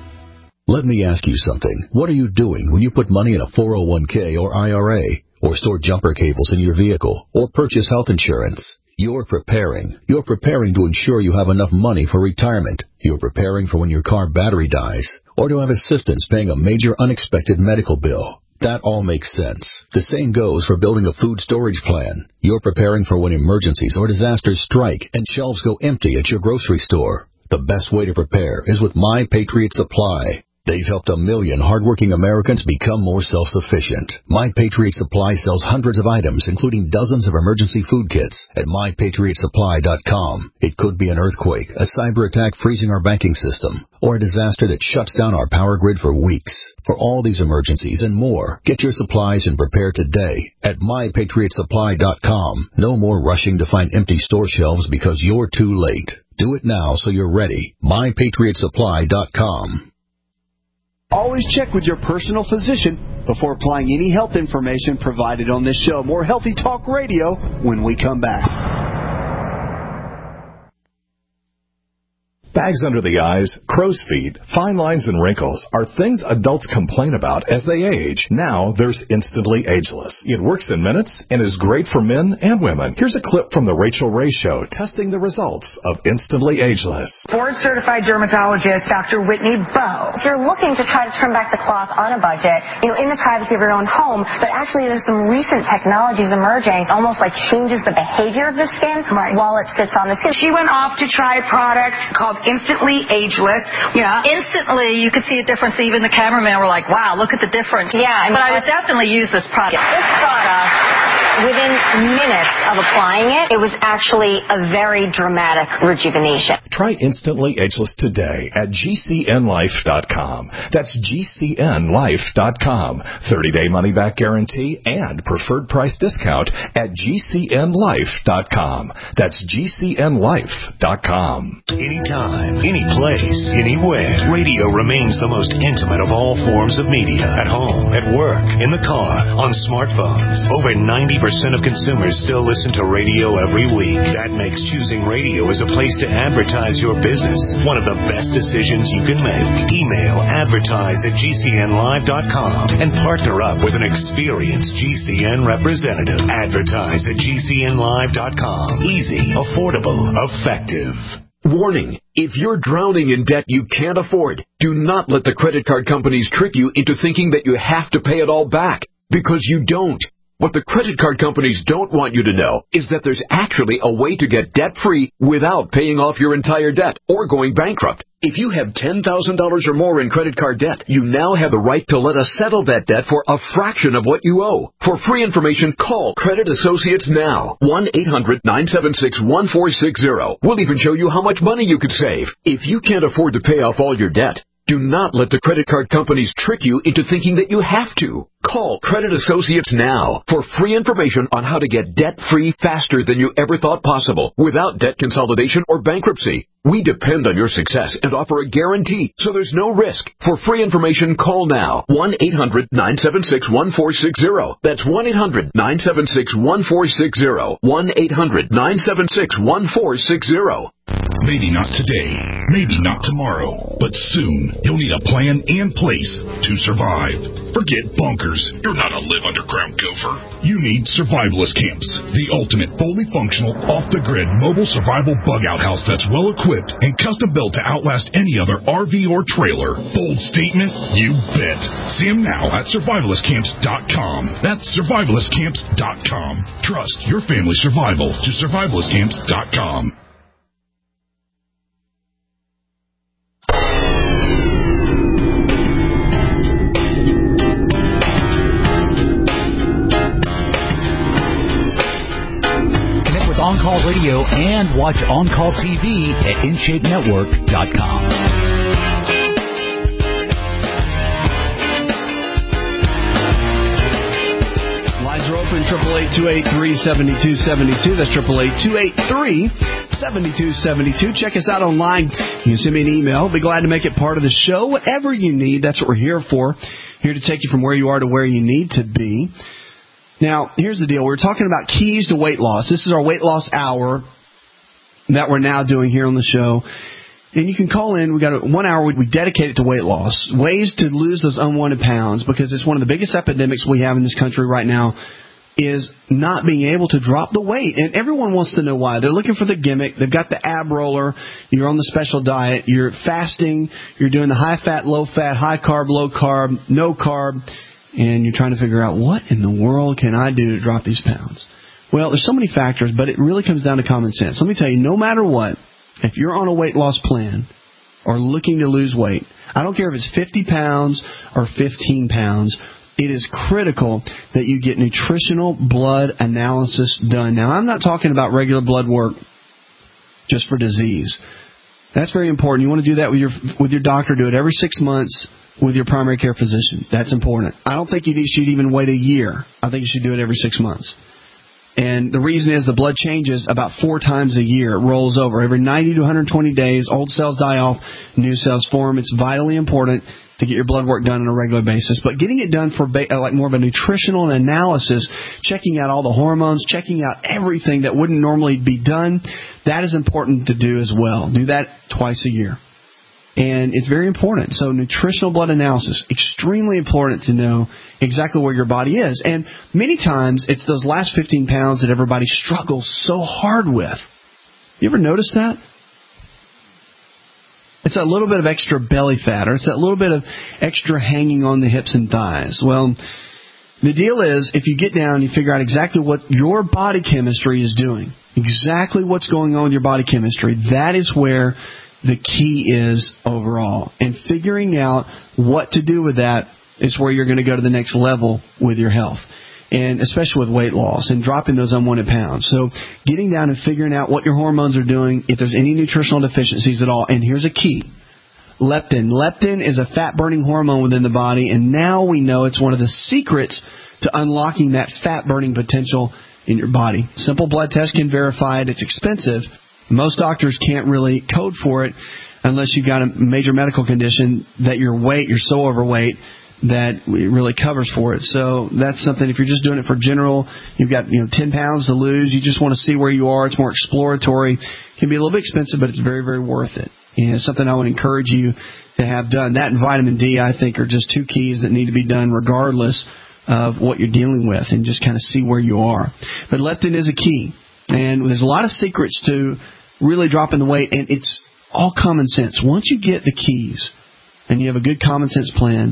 Let me ask you something. What are you doing when you put money in a four oh one k or I R A, or store jumper cables in your vehicle, or purchase health insurance? You're preparing. You're preparing to ensure you have enough money for retirement. You're preparing for when your car battery dies, or to have assistance paying a major unexpected medical bill. That all makes sense. The same goes for building a food storage plan. You're preparing for when emergencies or disasters strike and shelves go empty at your grocery store. The best way to prepare is with My Patriot Supply. They've helped a million hardworking Americans become more self-sufficient. My Patriot Supply sells hundreds of items, including dozens of emergency food kits, at my patriot supply dot com. It could be an earthquake, a cyber attack freezing our banking system, or a disaster that shuts down our power grid for weeks. For all these emergencies and more, get your supplies and prepare today at my patriot supply dot com. No more rushing to find empty store shelves because you're too late. Do it now so you're ready. my patriot supply dot com. Always check with your personal physician before applying any health information provided on this show. More Healthy Talk Radio when we come back. Bags under the eyes, crow's feet, fine lines, and wrinkles are things adults complain about as they age. Now there's Instantly Ageless. It works in minutes and is great for men and women. Here's a clip from The Rachel Ray Show testing the results of Instantly Ageless. Board-certified dermatologist Doctor Whitney Bowe. If you're looking to try to trim back the cloth on a budget, you know, in the privacy of your own home, but actually there's some recent technologies emerging, almost like changes the behavior of the skin right. while it sits on the skin. She went off to try a product called Instantly Ageless. Yeah. Instantly, you could see a difference. Even the cameraman were like, wow, look at the difference. Yeah. I mean, but I would definitely use this product. This product, within minutes of applying it, it was actually a very dramatic rejuvenation. Try Instantly Ageless today at G C N life dot com. That's G C N life dot com. thirty-day money-back guarantee and preferred price discount at G C N life dot com. That's G C N life dot com. Anytime, any place, anywhere, radio remains the most intimate of all forms of media. At home, at work, in the car, on smartphones. Over ninety percent of consumers still listen to radio every week. That makes choosing radio as a place to advertise your business one of the best decisions you can make. Email advertise at G C N live dot com and partner up with an experienced G C N representative. Advertise at G C N live dot com. Easy, affordable, effective. Warning, if you're drowning in debt you can't afford, do not let the credit card companies trick you into thinking that you have to pay it all back, because you don't. What the credit card companies don't want you to know is that there's actually a way to get debt-free without paying off your entire debt or going bankrupt. If you have ten thousand dollars or more in credit card debt, you now have the right to let us settle that debt for a fraction of what you owe. For free information, call Credit Associates now. one eight hundred nine seven six one four six zero. We'll even show you how much money you could save. If you can't afford to pay off all your debt, do not let the credit card companies trick you into thinking that you have to. Call Credit Associates now for free information on how to get debt-free faster than you ever thought possible without debt consolidation or bankruptcy. We depend on your success and offer a guarantee, so there's no risk. For free information, call now. one eight hundred nine seven six one four six zero. That's one eight hundred nine seven six one four six zero. one eight hundred nine seven six one four six zero. Maybe not today, maybe not tomorrow, but soon you'll need a plan in place to survive. Forget bunkers. You're not a live underground gopher. You need survivalist camps, the ultimate fully functional, off-the-grid mobile survival bug-out house that's well-equipped and custom-built to outlast any other R V or trailer. Bold statement? You bet. See them now at survivalist camps dot com. That's survivalist camps dot com. Trust your family's survival to survivalist camps dot com. On Call Radio and watch On Call T V at in shape network dot com. Lines are open, triple eight two eight three seven two seven two. That's triple eight two eight three seven two seven two. Check us out online. You can send me an email. Be glad to make it part of the show. Whatever you need, that's what we're here for. Here to take you from where you are to where you need to be. Now, here's the deal. We're talking about keys to weight loss. This is our weight loss hour that we're now doing here on the show. And you can call in. We got a, one hour we, we dedicate it to weight loss, ways to lose those unwanted pounds, because it's one of the biggest epidemics we have in this country right now is not being able to drop the weight. And everyone wants to know why. They're looking for the gimmick. They've got the ab roller. You're on the special diet. You're fasting. You're doing the high-fat, low-fat, high-carb, low-carb, no-carb. And you're trying to figure out, what in the world can I do to drop these pounds? Well, there's so many factors, but it really comes down to common sense. Let me tell you, no matter what, if you're on a weight loss plan or looking to lose weight, I don't care if it's fifty pounds or fifteen pounds, it is critical that you get nutritional blood analysis done. Now, I'm not talking about regular blood work just for disease. That's very important. You want to do that with your with your doctor. Do it every six months. With your primary care physician. That's important. I don't think you should even wait a year. I think you should do it every six months. And the reason is the blood changes about four times a year. It rolls over. Every ninety to one hundred twenty days, old cells die off, new cells form. It's vitally important to get your blood work done on a regular basis. But getting it done for ba- like more of a nutritional analysis, checking out all the hormones, checking out everything that wouldn't normally be done, that is important to do as well. Do that twice a year. And it's very important. So nutritional blood analysis, extremely important to know exactly where your body is. And many times it's those last fifteen pounds that everybody struggles so hard with. You ever notice that? It's that little bit of extra belly fat, or it's that little bit of extra hanging on the hips and thighs. Well, the deal is, if you get down and you figure out exactly what your body chemistry is doing, exactly what's going on with your body chemistry, that is where the key is overall. And figuring out what to do with that is where you're going to go to the next level with your health, and especially with weight loss and dropping those unwanted pounds. So getting down and figuring out what your hormones are doing, if there's any nutritional deficiencies at all. And here's a key. Leptin. Leptin is a fat-burning hormone within the body, and now we know it's one of the secrets to unlocking that fat-burning potential in your body. Simple blood test can verify it. It's expensive. Most doctors can't really code for it unless you've got a major medical condition that your weight, you're so overweight that it really covers for it. So that's something, if you're just doing it for general, you've got you know ten pounds to lose, you just want to see where you are, it's more exploratory. It can be a little bit expensive, but it's very, very worth it. And it's something I would encourage you to have done. That and vitamin D, I think, are just two keys that need to be done regardless of what you're dealing with, and just kind of see where you are. But leptin is a key. And there's a lot of secrets to really dropping the weight, and it's all common sense. Once you get the keys and you have a good common sense plan,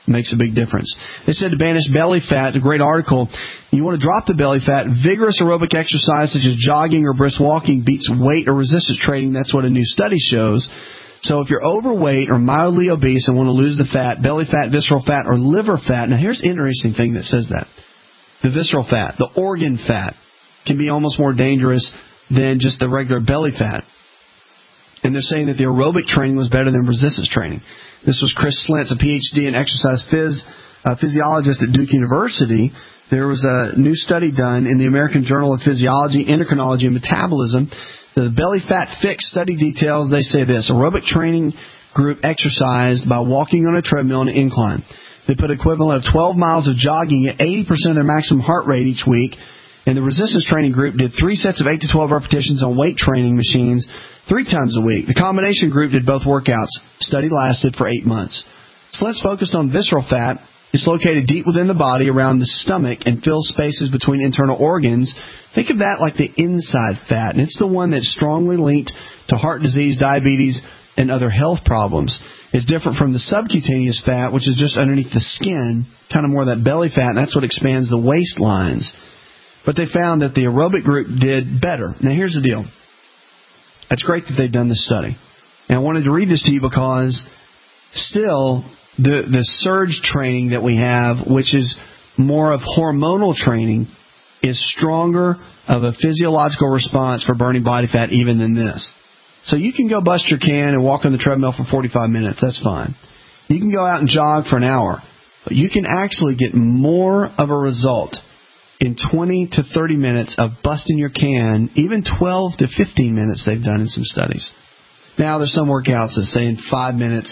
makes a big difference. They said to banish belly fat, a great article, you want to drop the belly fat, vigorous aerobic exercise such as jogging or brisk walking beats weight or resistance training. That's what a new study shows. So if you're overweight or mildly obese and want to lose the fat, belly fat, visceral fat, or liver fat, now here's an interesting thing that says that. The visceral fat, the organ fat, can be almost more dangerous than just the regular belly fat. And they're saying that the aerobic training was better than resistance training. This was Chris Slentz, a P H D in exercise phys, uh, physiologist at Duke University. There was a new study done in the American Journal of Physiology, Endocrinology, and Metabolism. The belly fat fix study details, they say this: aerobic training group exercised by walking on a treadmill on an incline. They put equivalent of twelve miles of jogging at eighty percent of their maximum heart rate each week. And the resistance training group did three sets of eight to twelve repetitions on weight training machines three times a week. The combination group did both workouts. Study lasted for eight months. Slentz focused on visceral fat. It's located deep within the body around the stomach and fills spaces between internal organs. Think of that like the inside fat, and it's the one that's strongly linked to heart disease, diabetes, and other health problems. It's different from the subcutaneous fat, which is just underneath the skin, kind of more of that belly fat, and that's what expands the waistlines. But they found that the aerobic group did better. Now, here's the deal. It's great that they've done this study. And I wanted to read this to you because still the, the surge training that we have, which is more of hormonal training, is stronger of a physiological response for burning body fat even than this. So you can go bust your can and walk on the treadmill for forty-five minutes. That's fine. You can go out and jog for an hour. But you can actually get more of a result in twenty to thirty minutes of busting your can, even twelve to fifteen minutes they've done in some studies. Now, there's some workouts that say in five minutes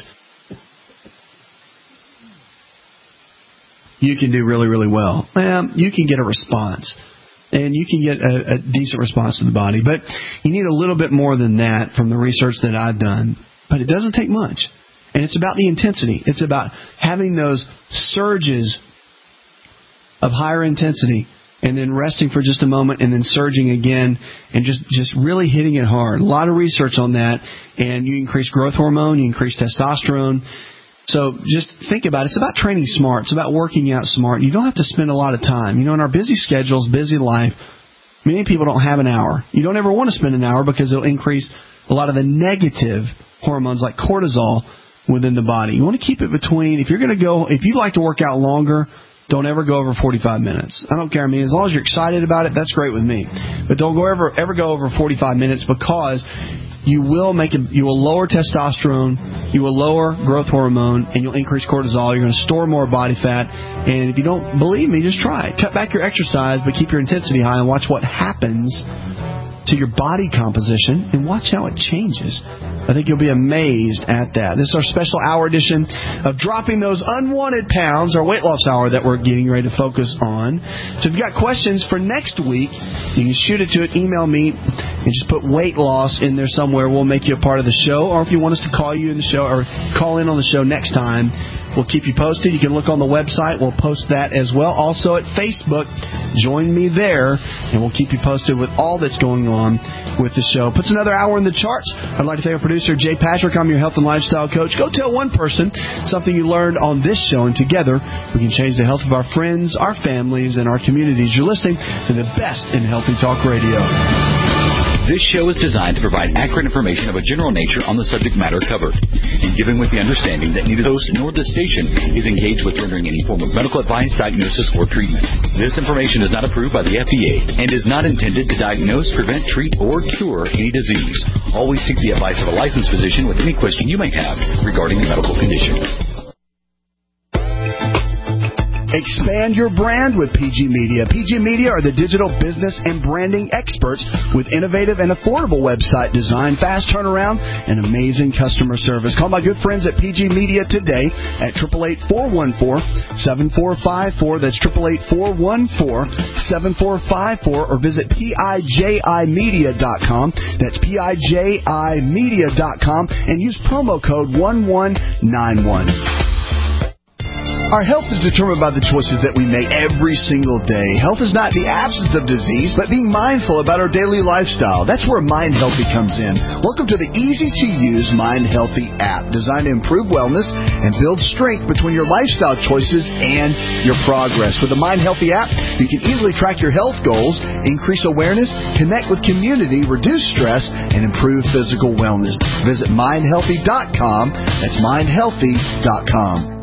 you can do really, really well. Well, you can get a response, and you can get a, a decent response to the body. But you need a little bit more than that from the research that I've done. But it doesn't take much. And it's about the intensity. It's about having those surges of higher intensity and then resting for just a moment and then surging again and just, just really hitting it hard. A lot of research on that. And you increase growth hormone, you increase testosterone. So just think about it. It's about training smart. It's about working out smart. You don't have to spend a lot of time. You know, in our busy schedules, busy life, many people don't have an hour. You don't ever want to spend an hour because it'll increase a lot of the negative hormones like cortisol within the body. You want to keep it between, if you're going to go, if you like to work out longer, don't ever go over forty-five minutes. I don't care. I mean, as long as you're excited about it, that's great with me. But don't go ever ever go over forty-five minutes because you will make it, you will lower testosterone, you will lower growth hormone, and you'll increase cortisol. You're going to store more body fat. And if you don't believe me, just try it. Cut back your exercise, but keep your intensity high and watch what happens to your body composition and watch how it changes. I think you'll be amazed at that. This is our special hour edition of Dropping Those Unwanted Pounds, our weight loss hour that we're getting ready to focus on. So if you've got questions for next week, you can shoot it to it, email me, and just put weight loss in there somewhere. We'll make you a part of the show. Or if you want us to call you in the show or call in on the show next time, we'll keep you posted. You can look on the website. We'll post that as well. Also at Facebook, join me there, and we'll keep you posted with all that's going on with the show. Puts another hour in the charts. I'd like to thank our producer, Jay Patrick. I'm your health and lifestyle coach. Go tell one person something you learned on this show, and together we can change the health of our friends, our families, and our communities. You're listening to the best in Healthy Talk Radio. This show is designed to provide accurate information of a general nature on the subject matter covered, and given with the understanding that neither the host nor the station is engaged with rendering any form of medical advice, diagnosis, or treatment. This information is not approved by the F D A and is not intended to diagnose, prevent, treat, or cure any disease. Always seek the advice of a licensed physician with any question you may have regarding a medical condition. Expand your brand with P G Media. P G Media are the digital business and branding experts with innovative and affordable website design, fast turnaround, and amazing customer service. Call my good friends at P G Media today at eight eight eight, four one four, seven four five four. That's eight eight eight, four one four, seven four five four. Or visit P I J I media dot com. That's P I J I media dot com. And use promo code one one nine one. Our health is determined by the choices that we make every single day. Health is not the absence of disease, but being mindful about our daily lifestyle. That's where Mind Healthy comes in. Welcome to the easy-to-use Mind Healthy app, designed to improve wellness and build strength between your lifestyle choices and your progress. With the Mind Healthy app, you can easily track your health goals, increase awareness, connect with community, reduce stress, and improve physical wellness. Visit mind healthy dot com. That's mind healthy dot com.